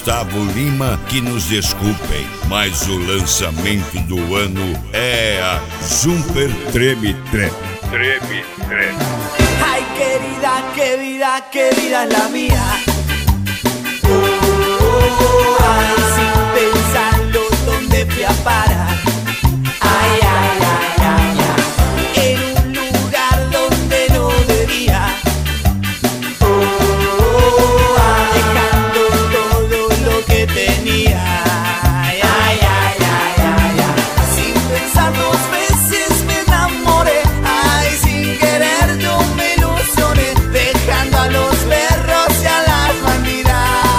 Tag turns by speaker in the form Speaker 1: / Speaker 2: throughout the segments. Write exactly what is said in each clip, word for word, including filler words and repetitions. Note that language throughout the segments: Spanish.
Speaker 1: Gustavo Lima que nos desculpem, mas o lançamento do ano é a Jumper Treme Treme. Treme Treme.
Speaker 2: Ay, querida, qué vida, qué vida es la mía. Ay, sin pensarlo, ¿dónde fui a parar? Ay, ay, ay, ay, ay, en un lugar donde no debía. Oh, ay, dejando todo lo que tenía. Ay, ay, ay, ay, ay, ay, sin pensar dos veces me enamoré. Ay, sin querer yo me ilusioné, dejando a los perros y a las bandidas.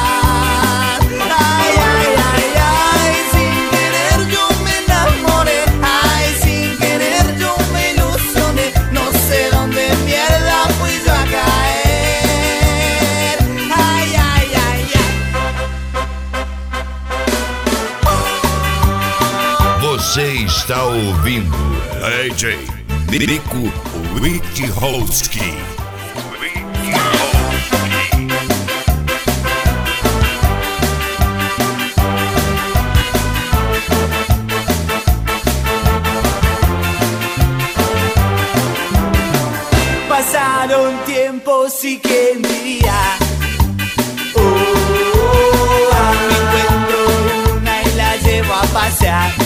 Speaker 2: Ay, ay, ay, ay, sin querer yo me enamoré. Ay, sin querer yo me ilusioné, no sé dónde mierda fui yo a caer. Ay, ay, ay, ay.
Speaker 1: Você está ouvindo D J Nico Witchowski.
Speaker 2: Pasaron tiempos y quién diría. Oh, me encuentro una y la llevo a pasear.